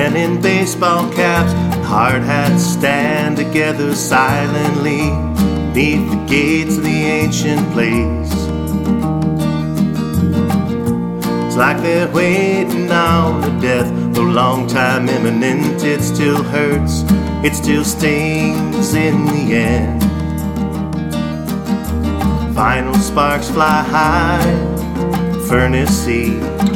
men in baseball caps and hard hats stand together silently beneath the gates of the ancient place. It's like they're waiting on the death, though long time imminent. It still hurts, it still stings in the end. Final sparks fly high, furnace sea.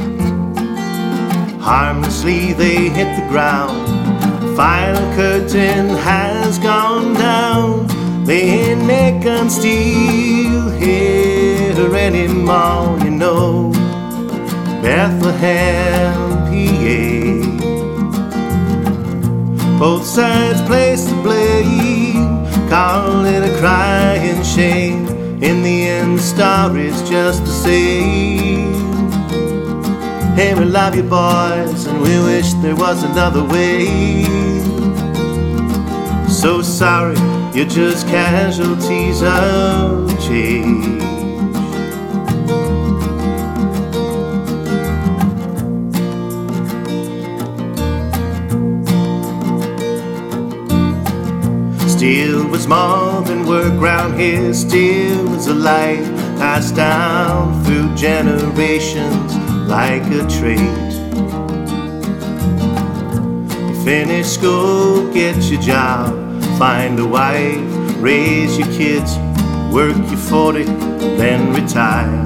Harmlessly they hit the ground. The final curtain has gone down. They ain't making steel here anymore, you know. Bethlehem, PA. Both sides place the blame, call it a crying shame. In the end, the story is just the same. Hey, we love you boys, and we wish there was another way. So sorry, you're just casualties of change. Steel was more than work round here. Steel was a light passed down through generations like a trait. You finish school, get your job, find a wife, raise your kids, work your 40, then retire.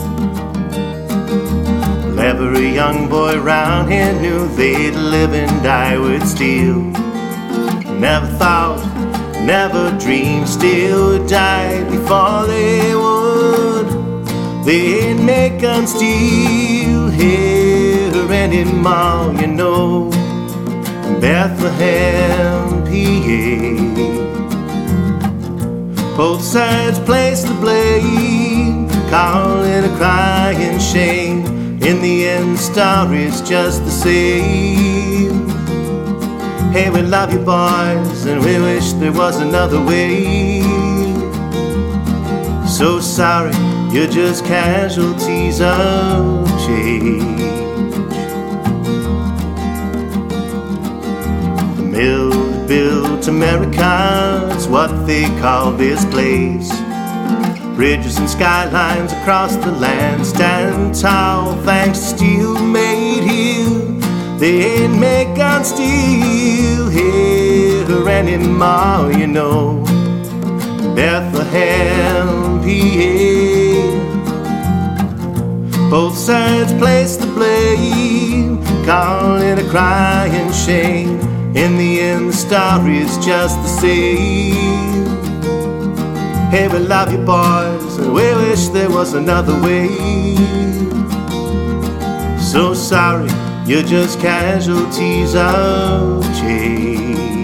Well, every young boy round here knew they'd live and die with steel. Never thought, never dreamed steel would die before they would. They ain't making steel here anymore, you know. Bethlehem, PA. Both sides place the blame, call it a crying shame. In the end, the story's just the same. Hey, we love you boys, and we wish there was another way. So sorry, you're just casualties of change. The mill that built America is what they call this place. Bridges and skylines across the land stand tall thanks to steel made here. They ain't making steel here anymore, you know. Bethlehem, PA. Both sides place the blame, call it a crying shame. In the end, the story's just the same. Hey, we love you boys, and we wish there was another way. So sorry, you're just casualties of change.